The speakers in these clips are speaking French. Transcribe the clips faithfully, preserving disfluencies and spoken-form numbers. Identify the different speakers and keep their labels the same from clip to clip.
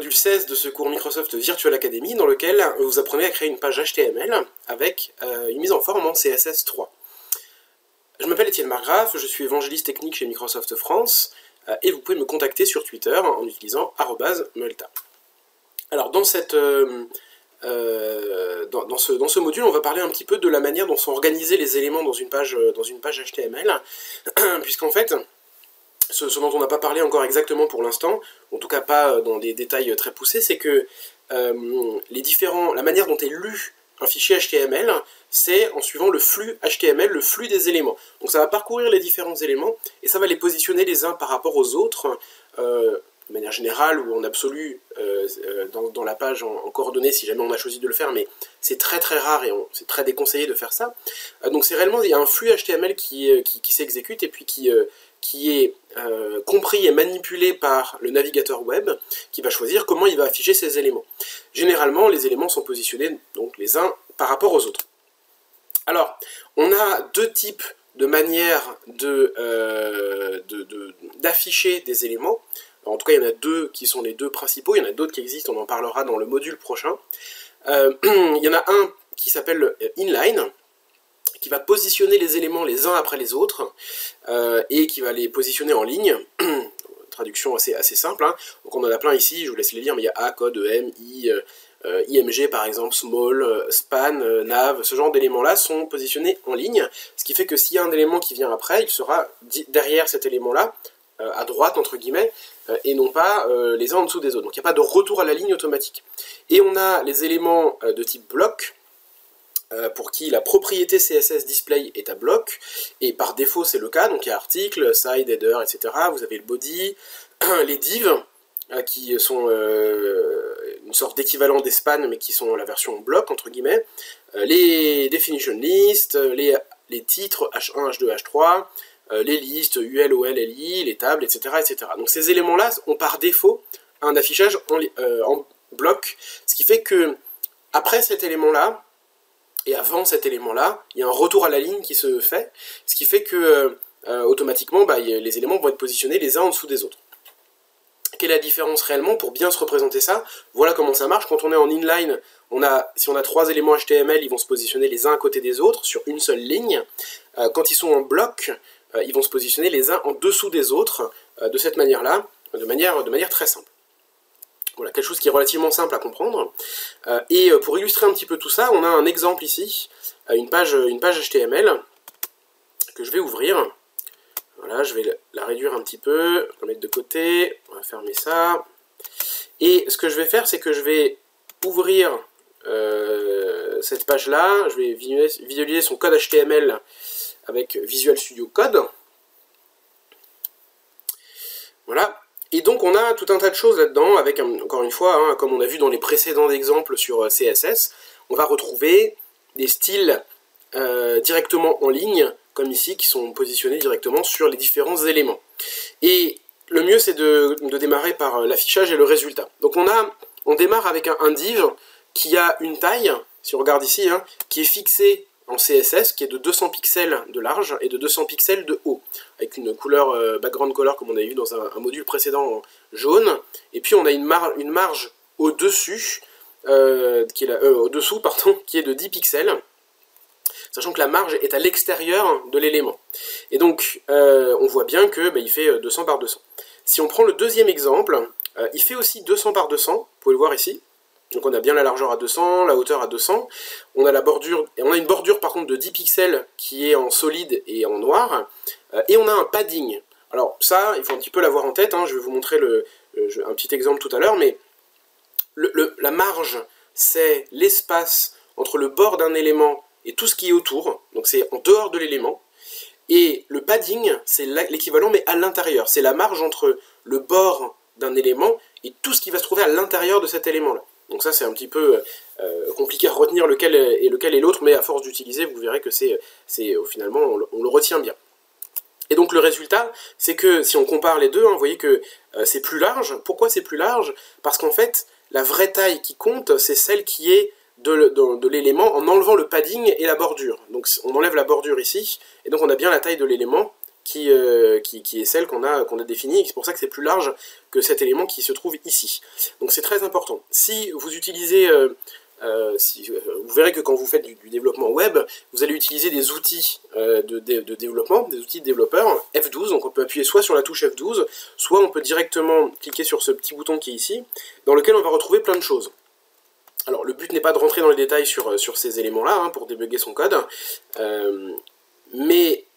Speaker 1: module seize de ce cours Microsoft Virtual Academy, dans lequel vous apprenez à créer une page H T M L avec euh, une mise en forme en C S S trois. Je m'appelle Étienne Margraff, je suis évangéliste technique chez Microsoft France, euh, et vous pouvez me contacter sur Twitter en utilisant arobase multa. Alors dans, cette, euh, euh, dans, dans, ce, dans ce module, on va parler un petit peu de la manière dont sont organisés les éléments dans une page, dans une page H T M L, puisqu'en fait, ce, ce dont on n'a pas parlé encore exactement pour l'instant, en tout cas pas dans des détails très poussés, c'est que euh, les différents, la manière dont est lu un fichier H T M L, c'est en suivant le flux H T M L, le flux des éléments. Donc ça va parcourir les différents éléments, et ça va les positionner les uns par rapport aux autres, euh, de manière générale ou en absolu, euh, dans, dans la page en, en coordonnées, si jamais on a choisi de le faire, mais c'est très très rare et c'est très déconseillé de faire ça. Euh, donc c'est réellement, il y a un flux H T M L qui, qui, qui s'exécute, et puis qui... Euh, qui est euh, compris et manipulé par le navigateur web, qui va choisir comment il va afficher ces éléments. Généralement, les éléments sont positionnés donc les uns par rapport aux autres. Alors, on a deux types de manières de, euh, de, de, d'afficher des éléments. Alors, en tout cas, il y en a deux qui sont les deux principaux, il y en a d'autres qui existent, on en parlera dans le module prochain. Euh, il y en a un qui s'appelle inline, qui va positionner les éléments les uns après les autres, euh, et qui va les positionner en ligne. Traduction assez, assez simple, hein. Donc on en a plein ici, je vous laisse les lire, mais il y a A, code, E M, I, euh, I M G par exemple, small, euh, span, euh, nav, ce genre d'éléments-là sont positionnés en ligne, ce qui fait que s'il y a un élément qui vient après, il sera derrière cet élément-là, euh, à droite entre guillemets, euh, et non pas euh, les uns en dessous des autres. Donc il n'y a pas de retour à la ligne automatique. Et on a les éléments euh, de type bloc, pour qui la propriété C S S display est à bloc, et par défaut c'est le cas, donc il y a article, side, header, et cetera. Vous avez le body, les divs, qui sont euh, une sorte d'équivalent des spans, mais qui sont la version bloc, entre guillemets, les definition list, les, les titres H un, H deux, H trois, les listes U L, O L, L I, les tables, et cetera, et cetera. Donc ces éléments-là ont par défaut un affichage en, euh, en bloc, ce qui fait que après cet élément-là, et avant cet élément-là, il y a un retour à la ligne qui se fait, ce qui fait que euh, automatiquement, bah, les éléments vont être positionnés les uns en dessous des autres. Quelle est la différence réellement pour bien se représenter ça? Voilà comment ça marche. Quand on est en inline, on a, si on a trois éléments H T M L, ils vont se positionner les uns à côté des autres sur une seule ligne. Euh, quand ils sont en bloc, euh, ils vont se positionner les uns en dessous des autres, euh, de cette manière-là, de manière, de manière très simple. Voilà, quelque chose qui est relativement simple à comprendre. Euh, et pour illustrer un petit peu tout ça, on a un exemple ici, une page, une page H T M L que je vais ouvrir. Voilà, je vais la réduire un petit peu, la mettre de côté, on va fermer ça. Et ce que je vais faire, c'est que je vais ouvrir euh, cette page-là, je vais visualiser son code H T M L avec Visual Studio Code. Voilà. Et donc on a tout un tas de choses là-dedans, avec, encore une fois, hein, comme on a vu dans les précédents exemples sur C S S, on va retrouver des styles euh, directement en ligne, comme ici, qui sont positionnés directement sur les différents éléments. Et le mieux, c'est de, de démarrer par l'affichage et le résultat. Donc on, a, on démarre avec un, un div qui a une taille, si on regarde ici, hein, qui est fixée en C S S, qui est de deux cents pixels de large et de deux cents pixels de haut, avec une couleur euh, background color comme on avait vu dans un, un module précédent jaune, et puis on a une, mar une marge au-dessus, euh, qui est la, euh, au-dessous, pardon, qui est de dix pixels, sachant que la marge est à l'extérieur de l'élément. Et donc euh, on voit bien que bah, il fait deux cents par deux cents. Si on prend le deuxième exemple, euh, il fait aussi deux cents par deux cents, vous pouvez le voir ici. Donc on a bien la largeur à deux cents, la hauteur à deux cents, on a la bordure, et on a une bordure par contre de dix pixels qui est en solide et en noir, euh, et on a un padding. Alors ça, il faut un petit peu l'avoir en tête, hein, je vais vous montrer le, le, un petit exemple tout à l'heure, mais le, le, la marge, c'est l'espace entre le bord d'un élément et tout ce qui est autour, donc c'est en dehors de l'élément, et le padding, c'est l'équivalent mais à l'intérieur, c'est la marge entre le bord d'un élément et tout ce qui va se trouver à l'intérieur de cet élément-là. Donc ça c'est un petit peu euh, compliqué à retenir lequel est lequel est l'autre, mais à force d'utiliser, vous verrez que c'est finalement on, on le retient bien. Et donc le résultat, c'est que si on compare les deux, hein, vous voyez que euh, c'est plus large. Pourquoi c'est plus large? Parce qu'en fait, la vraie taille qui compte, c'est celle qui est de, de, de l'élément en enlevant le padding et la bordure. Donc on enlève la bordure ici, et donc on a bien la taille de l'élément qui, euh, qui, qui est celle qu'on a, qu'on a définie, et c'est pour ça que c'est plus large que cet élément qui se trouve ici. Donc c'est très important. Si vous utilisez... Euh, Euh, si, euh, vous verrez que quand vous faites du, du développement web, vous allez utiliser des outils euh, de, de, de développement, des outils de développeur, F douze, donc on peut appuyer soit sur la touche F douze, soit on peut directement cliquer sur ce petit bouton qui est ici, dans lequel on va retrouver plein de choses. Alors le but n'est pas de rentrer dans les détails sur, sur ces éléments-là, hein, pour débugger son code, euh, mais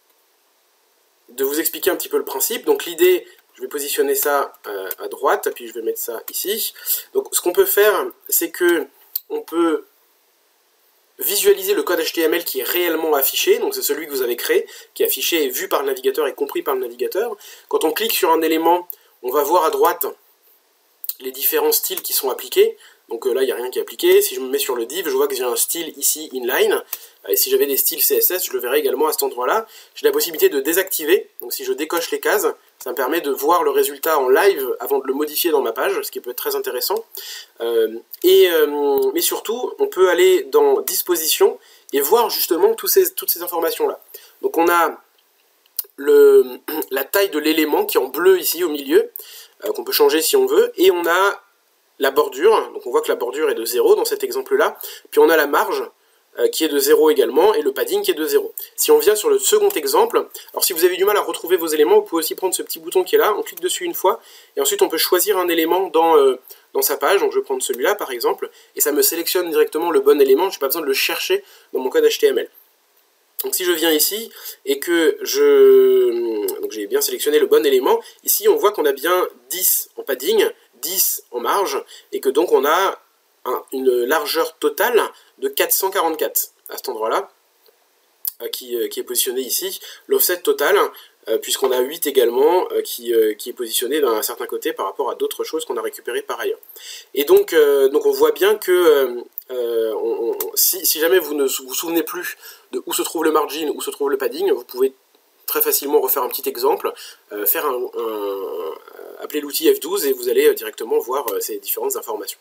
Speaker 1: de vous expliquer un petit peu le principe. Donc l'idée, je vais positionner ça euh, à droite, puis je vais mettre ça ici. Donc ce qu'on peut faire, c'est que on peut visualiser le code H T M L qui est réellement affiché, donc c'est celui que vous avez créé, qui est affiché et vu par le navigateur et compris par le navigateur. Quand on clique sur un élément, on va voir à droite les différents styles qui sont appliqués. Donc euh, là, il n'y a rien qui est appliqué. Si je me mets sur le div, je vois que j'ai un style ici, inline. Et si j'avais des styles C S S, je le verrais également à cet endroit-là. J'ai la possibilité de désactiver. Donc si je décoche les cases, ça me permet de voir le résultat en live avant de le modifier dans ma page, ce qui peut être très intéressant. Euh, et, euh, mais surtout, on peut aller dans Disposition et voir justement tous ces, toutes ces informations-là. Donc on a le, la taille de l'élément qui est en bleu ici au milieu, euh, qu'on peut changer si on veut, et on a la bordure, donc on voit que la bordure est de zéro dans cet exemple-là, puis on a la marge euh, qui est de zéro également, et le padding qui est de zéro. Si on vient sur le second exemple, alors si vous avez du mal à retrouver vos éléments, vous pouvez aussi prendre ce petit bouton qui est là, on clique dessus une fois, et ensuite on peut choisir un élément dans, euh, dans sa page, donc je vais prendre celui-là par exemple, et ça me sélectionne directement le bon élément, je n'ai pas besoin de le chercher dans mon code H T M L. Donc si je viens ici, et que je... donc j'ai bien sélectionné le bon élément, ici on voit qu'on a bien dix en padding, dix en marge, et que donc on a un, une largeur totale de quatre cent quarante-quatre à cet endroit-là, euh, qui, euh, qui est positionné ici. L'offset total, euh, puisqu'on a huit également, euh, qui, euh, qui est positionné d'un certain côté par rapport à d'autres choses qu'on a récupérées par ailleurs. Et donc, euh, donc on voit bien que euh, euh, on, on, si, si jamais vous ne vous souvenez plus de où se trouve le margin, où se trouve le padding, vous pouvez très facilement refaire un petit exemple, euh, faire un, un, un, appeler l'outil F douze et vous allez directement voir euh, ces différentes informations.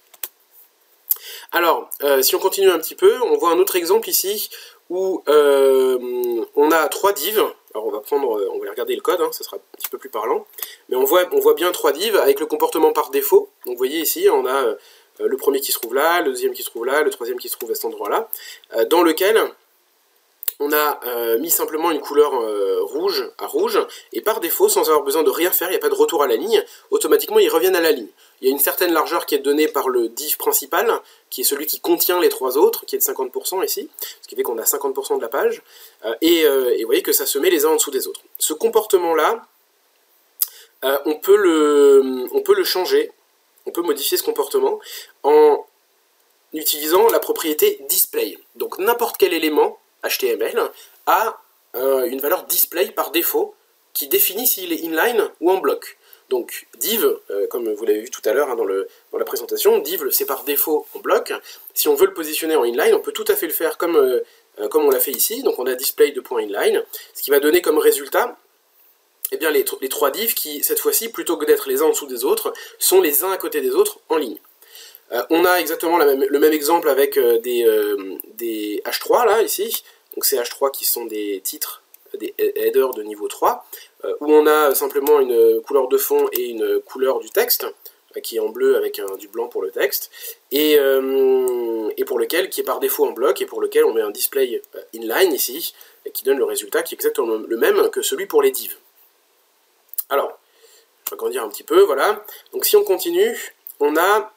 Speaker 1: Alors, euh, si on continue un petit peu, on voit un autre exemple ici où euh, on a trois divs. Alors on va prendre, on va regarder le code, hein, ça sera un petit peu plus parlant. Mais on voit, on voit bien trois divs avec le comportement par défaut. Donc vous voyez ici, on a euh, le premier qui se trouve là, le deuxième qui se trouve là, le troisième qui se trouve à cet endroit-là, euh, dans lequel on a euh, mis simplement une couleur euh, rouge à rouge, et par défaut, sans avoir besoin de rien faire, il n'y a pas de retour à la ligne, automatiquement ils reviennent à la ligne. Il y a une certaine largeur qui est donnée par le div principal, qui est celui qui contient les trois autres, qui est de cinquante pour cent ici, ce qui fait qu'on a cinquante pour cent de la page, euh, et, euh, et vous voyez que ça se met les uns en dessous des autres. Ce comportement-là, euh, on peut le, on peut le changer, on peut modifier ce comportement en utilisant la propriété display. Donc n'importe quel élément H T M L a euh, une valeur display par défaut qui définit s'il est inline ou en bloc. Donc div, euh, comme vous l'avez vu tout à l'heure hein, dans, le, dans la présentation, div c'est par défaut en bloc. Si on veut le positionner en inline, on peut tout à fait le faire comme, euh, comme on l'a fait ici. Donc on a display de point inline, ce qui va donner comme résultat eh bien, les, les trois divs qui, cette fois-ci, plutôt que d'être les uns en dessous des autres, sont les uns à côté des autres en ligne. Euh, on a exactement la même, le même exemple avec euh, des, euh, des H trois, là, ici. Donc ces H trois qui sont des titres, des headers de niveau trois, euh, où on a simplement une couleur de fond et une couleur du texte, euh, qui est en bleu avec un, du blanc pour le texte, et, euh, et pour lequel, qui est par défaut en bloc, et pour lequel on met un display euh, inline, ici, et qui donne le résultat qui est exactement le même que celui pour les divs. Alors, je vais agrandir un petit peu, voilà. Donc si on continue, on a...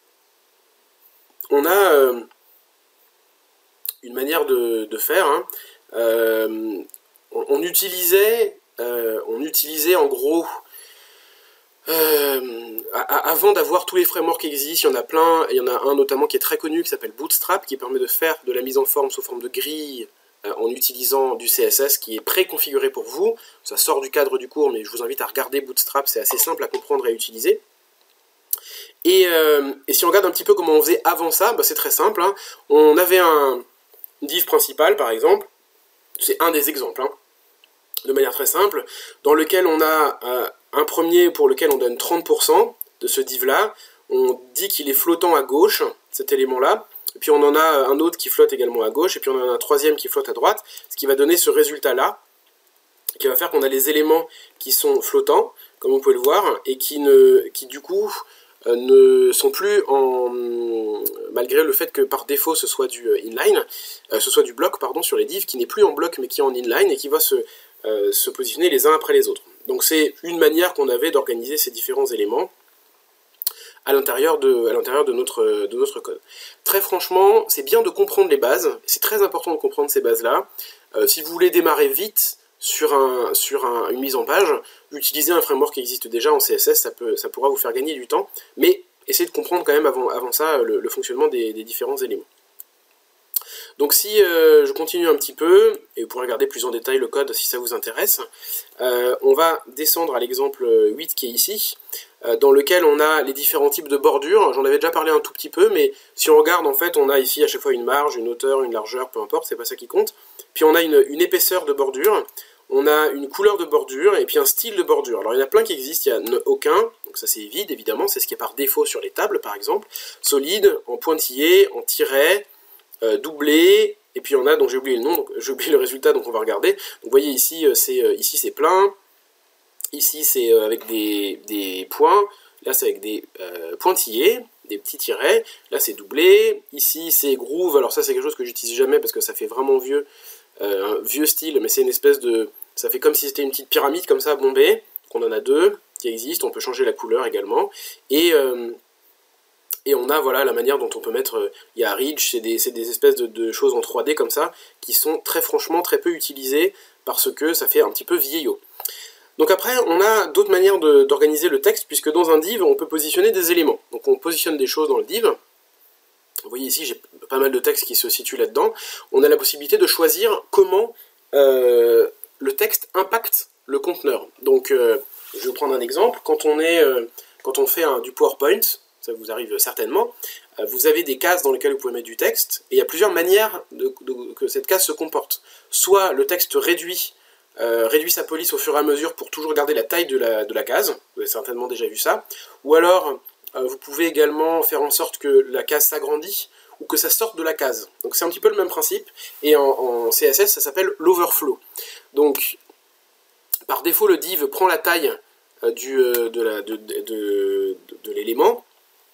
Speaker 1: On a euh, une manière de, de faire. Hein. Euh, on, on, utilisait, euh, on utilisait en gros, euh, à, à, avant d'avoir tous les frameworks qui existent, il y en a plein, il y en a un notamment qui est très connu qui s'appelle Bootstrap, qui permet de faire de la mise en forme sous forme de grille euh, en utilisant du C S S qui est préconfiguré pour vous. Ça sort du cadre du cours, mais je vous invite à regarder Bootstrap, c'est assez simple à comprendre et à utiliser. Et, euh, et si on regarde un petit peu comment on faisait avant ça, bah c'est très simple. Hein. On avait un div principal, par exemple. C'est un des exemples, hein, de manière très simple, dans lequel on a euh, un premier pour lequel on donne trente pour cent de ce div-là. On dit qu'il est flottant à gauche, cet élément-là. Et puis on en a un autre qui flotte également à gauche, et puis on en a un troisième qui flotte à droite, ce qui va donner ce résultat-là. qui va faire qu'on a les éléments qui sont flottants, comme vous pouvez le voir, et qui, ne, qui du coup euh, ne sont plus en... malgré le fait que par défaut ce soit du inline, euh, ce soit du bloc pardon, sur les divs, qui n'est plus en bloc mais qui est en inline, et qui va se, euh, se positionner les uns après les autres. Donc c'est une manière qu'on avait d'organiser ces différents éléments à l'intérieur de, à l'intérieur de, notre, de notre code. Très franchement, c'est bien de comprendre les bases, c'est très important de comprendre ces bases-là. Euh, si vous voulez démarrer vite sur, un, sur un, une mise en page, utilisez un framework qui existe déjà en C S S, ça, peut, ça pourra vous faire gagner du temps, mais essayez de comprendre quand même avant, avant ça le, le fonctionnement des, des différents éléments. Donc si euh, je continue un petit peu, et vous pourrez regarder plus en détail le code si ça vous intéresse, euh, on va descendre à l'exemple huit qui est ici, euh, dans lequel on a les différents types de bordures. J'en avais déjà parlé un tout petit peu, mais si on regarde, en fait, on a ici à chaque fois une marge, une hauteur, une largeur, peu importe, c'est pas ça qui compte. Puis on a une, une épaisseur de bordure, on a une couleur de bordure, et puis un style de bordure. Alors il y en a plein qui existent, il n'y en a aucun, donc ça c'est vide évidemment, c'est ce qui est par défaut sur les tables par exemple, solide, en pointillé, en tiret, Euh, doublé, et puis on a, donc j'ai oublié le nom, j'ai oublié le résultat, donc on va regarder. Donc vous voyez ici, c'est euh, ici c'est plein, ici c'est euh, avec des, des points, là c'est avec des euh, pointillés, des petits tirets, là c'est doublé, ici c'est groove, alors ça c'est quelque chose que j'utilise jamais parce que ça fait vraiment vieux, euh, un vieux style, mais c'est une espèce de, ça fait comme si c'était une petite pyramide comme ça bombée, qu'on en a deux qui existent, on peut changer la couleur également, et euh, Et on a voilà la manière dont on peut mettre, il y a Ridge, c'est des, des espèces de, de choses en trois D comme ça, qui sont très franchement très peu utilisées, parce que ça fait un petit peu vieillot. Donc après, on a d'autres manières d'organiser le texte, puisque dans un div, on peut positionner des éléments. Donc on positionne des choses dans le div. Vous voyez ici, j'ai pas mal de textes qui se situent là-dedans. On a la possibilité de choisir comment euh, le texte impacte le conteneur. Donc euh, je vais vous prendre un exemple. Quand on, est, euh, quand on fait un, du PowerPoint, ça vous arrive certainement, euh, vous avez des cases dans lesquelles vous pouvez mettre du texte, et il y a plusieurs manières de, de, que cette case se comporte. Soit le texte réduit, euh, réduit sa police au fur et à mesure pour toujours garder la taille de la, de la case, vous avez certainement déjà vu ça, ou alors euh, vous pouvez également faire en sorte que la case s'agrandit, ou que ça sorte de la case. Donc c'est un petit peu le même principe, et en, en C S S ça s'appelle l'overflow. Donc par défaut le div prend la taille euh, du, euh, de la, de, de, de, de l'élément,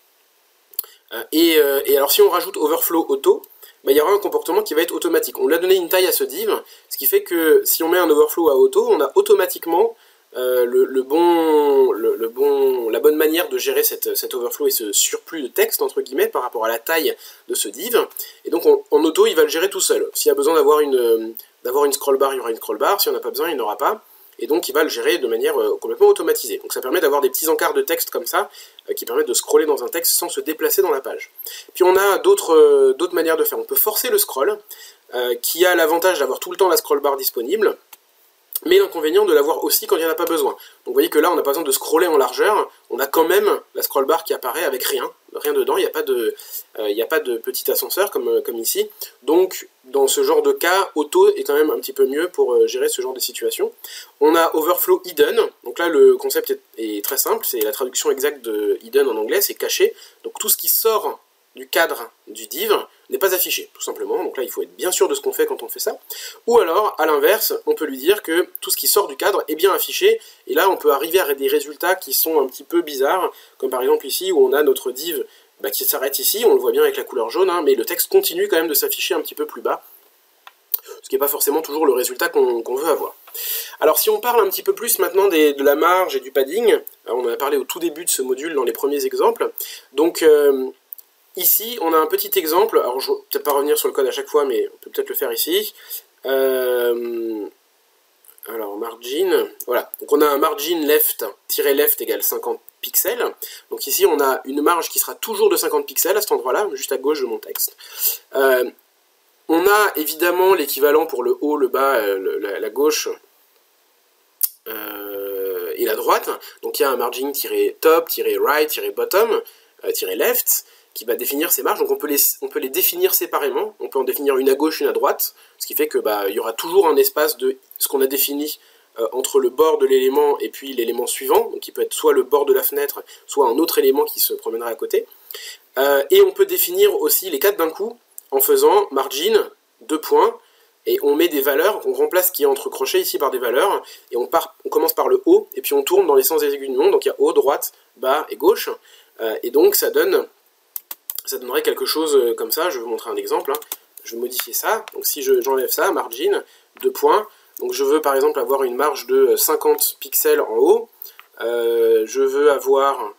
Speaker 1: Et, euh, et alors si on rajoute overflow auto, bah, il y aura un comportement qui va être automatique. On lui a donné une taille à ce div, ce qui fait que si on met un overflow à auto, on a automatiquement euh, le, le bon, le, le bon, la bonne manière de gérer cette, cet overflow et ce surplus de texte, entre guillemets, par rapport à la taille de ce div. Et donc on, en auto, il va le gérer tout seul. S'il y a besoin d'avoir une, d'avoir une scroll bar, il y aura une scroll bar. Si on n'a pas besoin, il n'y en aura pas. Et donc il va le gérer de manière euh, complètement automatisée. Donc ça permet d'avoir des petits encarts de texte comme ça, euh, qui permettent de scroller dans un texte sans se déplacer dans la page. Puis on a d'autres euh, d'autres manières de faire. On peut forcer le scroll, euh, qui a l'avantage d'avoir tout le temps la scroll bar disponible, mais l'inconvénient de l'avoir aussi quand il n'y en a pas besoin. Donc vous voyez que là on n'a pas besoin de scroller en largeur, on a quand même la scroll bar qui apparaît avec rien, rien dedans, il n'y a pas de, euh, il n'y a pas de petit ascenseur comme, comme ici. Donc dans ce genre de cas, auto est quand même un petit peu mieux pour euh, gérer ce genre de situation. On a overflow hidden, donc là le concept est, est très simple, c'est la traduction exacte de hidden en anglais, c'est caché. Donc tout ce qui sort du cadre du div n'est pas affiché, tout simplement. Donc là, il faut être bien sûr de ce qu'on fait quand on fait ça. Ou alors, à l'inverse, on peut lui dire que tout ce qui sort du cadre est bien affiché, et là, on peut arriver à des résultats qui sont un petit peu bizarres, comme par exemple ici, où on a notre div bah, qui s'arrête ici, on le voit bien avec la couleur jaune, hein, mais le texte continue quand même de s'afficher un petit peu plus bas, ce qui n'est pas forcément toujours le résultat qu'on qu'on veut avoir. Alors si on parle un petit peu plus maintenant des, de la marge et du padding, on en a parlé au tout début de ce module dans les premiers exemples, donc... Euh, Ici, on a un petit exemple, alors je ne vais peut-être pas revenir sur le code à chaque fois, mais on peut peut-être le faire ici. Euh, alors, margin, voilà. Donc on a un margin left, tiret left égale cinquante pixels. Donc ici, on a une marge qui sera toujours de cinquante pixels à cet endroit-là, juste à gauche de mon texte. Euh, on a évidemment l'équivalent pour le haut, le bas, le, la, la gauche euh, et la droite. Donc il y a un margin-top, right, bottom, euh, left, qui va définir ces marges. Donc on peut, les, on peut les définir séparément, on peut en définir une à gauche, une à droite, ce qui fait que bah, il y aura toujours un espace de ce qu'on a défini euh, entre le bord de l'élément et puis l'élément suivant, donc qui peut être soit le bord de la fenêtre, soit un autre élément qui se promènera à côté. Euh, et on peut définir aussi les quatre d'un coup en faisant margin, deux points, et on met des valeurs, on remplace ce qui est entre crochets ici par des valeurs, et on, part, on commence par le haut, et puis on tourne dans les sens des aiguilles du monde, donc il y a haut, droite, bas et gauche, euh, et donc ça donne, ça donnerait quelque chose comme ça. Je vais vous montrer un exemple, hein. Je vais modifier ça, donc si j'enlève ça, margin, deux points, donc je veux par exemple avoir une marge de cinquante pixels en haut, euh, je veux avoir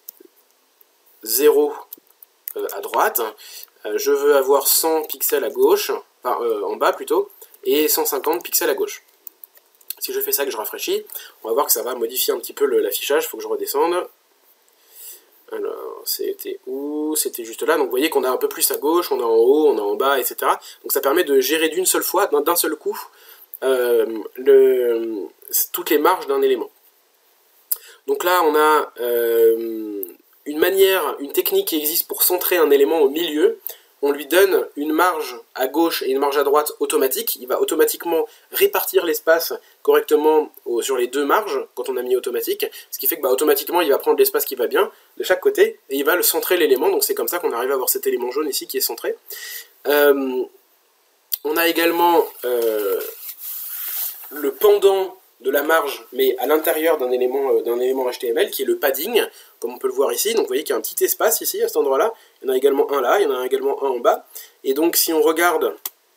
Speaker 1: zéro euh, à droite, euh, je veux avoir cent pixels à gauche, enfin, euh, en bas plutôt, et cent cinquante pixels à gauche. Si je fais ça, que je rafraîchis, on va voir que ça va modifier un petit peu l'affichage. Il faut que je redescende. Alors, c'était où? C'était juste là. Donc vous voyez qu'on a un peu plus à gauche, on a en haut, on a en bas, et cetera. Donc ça permet de gérer d'une seule fois, d'un seul coup, euh, le, toutes les marges d'un élément. Donc là, on a euh, une manière, une technique qui existe pour centrer un élément au milieu. On lui donne une marge à gauche et une marge à droite automatique. Il va automatiquement répartir l'espace correctement au, sur les deux marges quand on a mis automatique. Ce qui fait que bah, automatiquement, il va prendre l'espace qui va bien de chaque côté et il va le centrer l'élément. Donc c'est comme ça qu'on arrive à avoir cet élément jaune ici qui est centré. Euh, on a également euh, le pendant de la marge, mais à l'intérieur d'un élément, euh, d'un élément H T M L, qui est le padding, comme on peut le voir ici. Donc vous voyez qu'il y a un petit espace ici, à cet endroit-là. Il y en a également un là, il y en a également un en bas. Et donc si on regarde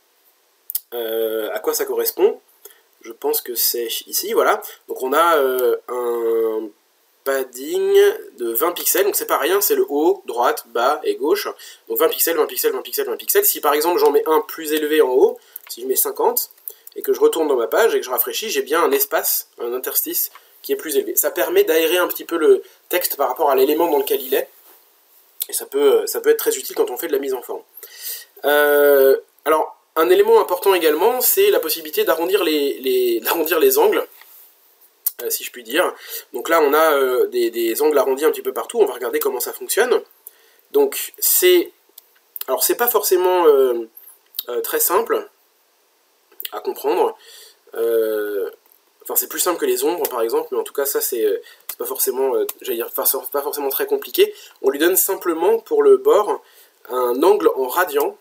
Speaker 1: euh, à quoi ça correspond, je pense que c'est ici, voilà. Donc on a euh, un padding de vingt pixels, donc c'est pas rien, c'est le haut, droite, bas et gauche. Donc vingt pixels, vingt pixels, vingt pixels, vingt pixels. Si par exemple j'en mets un plus élevé en haut, si je mets cinquante, et que je retourne dans ma page et que je rafraîchis, j'ai bien un espace, un interstice qui est plus élevé. Ça permet d'aérer un petit peu le texte par rapport à l'élément dans lequel il est, et ça peut, ça peut être très utile quand on fait de la mise en forme. Euh, alors, un élément important également, c'est la possibilité d'arrondir les, les, d'arrondir les angles, euh, si je puis dire. Donc là, on a euh, des, des angles arrondis un petit peu partout, on va regarder comment ça fonctionne. Donc, c'est... Alors, c'est pas forcément euh, euh, très simple à comprendre. Euh, enfin, c'est plus simple que les ombres, par exemple, mais en tout cas, ça, c'est pas forcément, euh, j'allais dire, pas forcément très compliqué. On lui donne simplement, pour le bord, un angle en radian.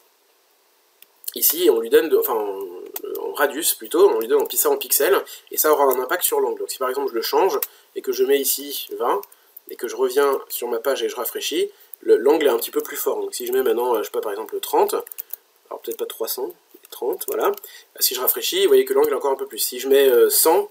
Speaker 1: Ici, on lui donne, de, enfin, en, en radius plutôt, on lui donne ça en pixels, et ça aura un impact sur l'angle. Donc si par exemple je le change, et que je mets ici vingt, et que je reviens sur ma page et je rafraîchis, l'angle est un petit peu plus fort. Donc si je mets maintenant, je sais pas, par exemple trente, alors peut-être pas trois cents, trente, voilà. Si je rafraîchis, vous voyez que l'angle est encore un peu plus. Si je mets cent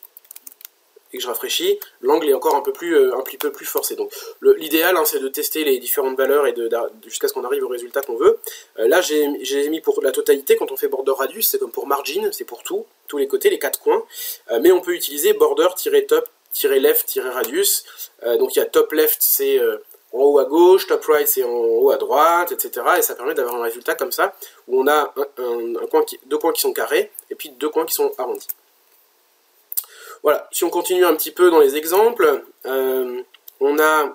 Speaker 1: et que je rafraîchis, l'angle est encore un peu plus, un petit peu plus forcé. Donc l'idéal, hein, c'est de tester les différentes valeurs et de, de, jusqu'à ce qu'on arrive au résultat qu'on veut. Euh, là, j'ai mis pour la totalité, quand on fait border radius, c'est comme pour margin, c'est pour tout, tous les côtés, les quatre coins. Euh, mais on peut utiliser border-top-left-radius. Euh, donc il y a top left, c'est euh, en haut à gauche, top right, c'est en haut à droite, et cetera. Et ça permet d'avoir un résultat comme ça, où on a un, un, un coin qui, deux coins qui sont carrés, et puis deux coins qui sont arrondis. Voilà, si on continue un petit peu dans les exemples, euh, on a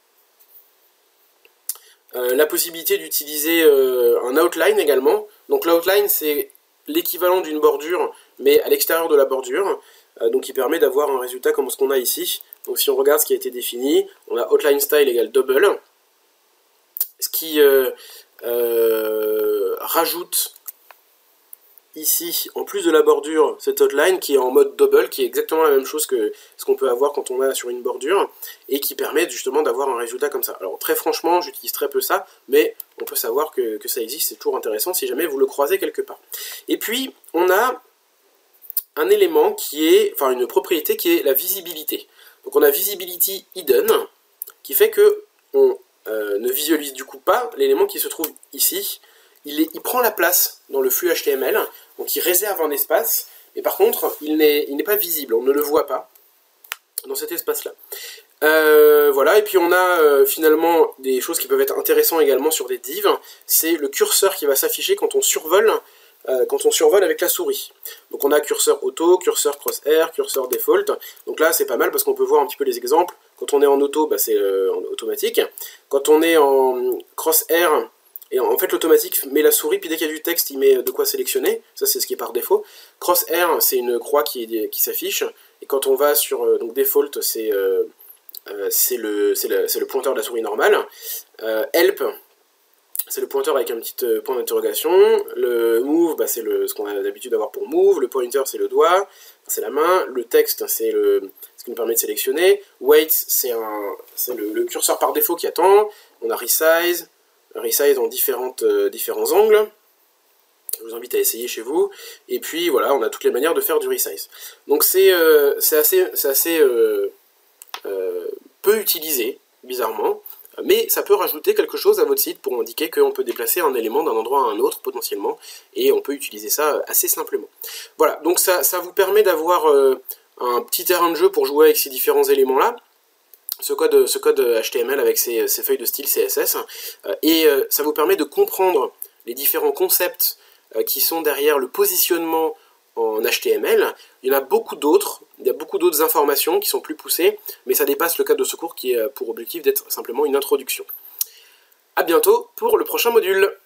Speaker 1: euh, la possibilité d'utiliser euh, un outline également. Donc l'outline, c'est l'équivalent d'une bordure, mais à l'extérieur de la bordure, euh, donc qui permet d'avoir un résultat comme ce qu'on a ici. Donc si on regarde ce qui a été défini, on a outline style égale double, ce qui euh, euh, rajoute ici, en plus de la bordure, cette outline qui est en mode double, qui est exactement la même chose que ce qu'on peut avoir quand on est sur une bordure, et qui permet justement d'avoir un résultat comme ça. Alors très franchement, j'utilise très peu ça, mais on peut savoir que, que ça existe, c'est toujours intéressant si jamais vous le croisez quelque part. Et puis, on a un élément qui est, enfin une propriété qui est la visibilité. Donc on a visibility hidden, qui fait que on euh, ne visualise du coup pas l'élément qui se trouve ici. Il, est, il prend la place dans le flux H T M L, donc il réserve un espace, mais par contre, il n'est pas visible, on ne le voit pas dans cet espace-là. Euh, voilà, et puis on a euh, finalement des choses qui peuvent être intéressantes également sur des divs, c'est le curseur qui va s'afficher quand on survole, euh, quand on survole avec la souris. Donc on a curseur auto, curseur crosshair, curseur default, donc là c'est pas mal parce qu'on peut voir un petit peu les exemples. Quand on est en auto, bah, c'est euh, automatique. Quand on est en crosshair, et en fait, l'automatique met la souris, puis dès qu'il y a du texte, il met de quoi sélectionner. Ça, c'est ce qui est par défaut. Crosshair, c'est une croix qui, qui s'affiche. Et quand on va sur donc default, c'est euh, euh, le, le, le pointeur de la souris normale. Euh, help, c'est le pointeur avec un petit point d'interrogation. Le move, bah, bah, c'est le, ce qu'on a l'habitude d'avoir pour move, le pointer c'est le doigt, c'est la main, le text c'est le, ce qui nous permet de sélectionner, wait c'est le, le curseur par défaut qui attend, on a resize, resize en différentes, euh, différents angles, je vous invite à essayer chez vous, et puis voilà, on a toutes les manières de faire du resize. Donc c'est euh, assez, assez euh, euh, peu utilisé, bizarrement, mais ça peut rajouter quelque chose à votre site pour indiquer qu'on peut déplacer un élément d'un endroit à un autre potentiellement, et on peut utiliser ça assez simplement. Voilà, donc ça, ça vous permet d'avoir euh, un petit terrain de jeu pour jouer avec ces différents éléments-là, ce code, ce code H T M L avec ses, ses feuilles de style C S S, euh, et euh, ça vous permet de comprendre les différents concepts euh, qui sont derrière le positionnement en H T M L. Il y en a beaucoup d'autres, il y a beaucoup d'autres informations qui sont plus poussées, mais ça dépasse le cadre de secours qui est pour objectif d'être simplement une introduction. A bientôt pour le prochain module.